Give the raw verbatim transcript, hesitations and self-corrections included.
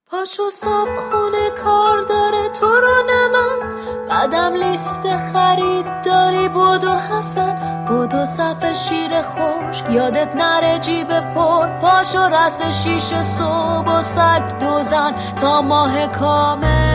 پاشو صبح خونه کار داره تو رو نمن، بعدم لیست خرید داری بودو حسن، بودو صف شیر خوش یادت نره جیب پر، پاشو رس شیش صبح و سگ دوزن تا ماه کامل.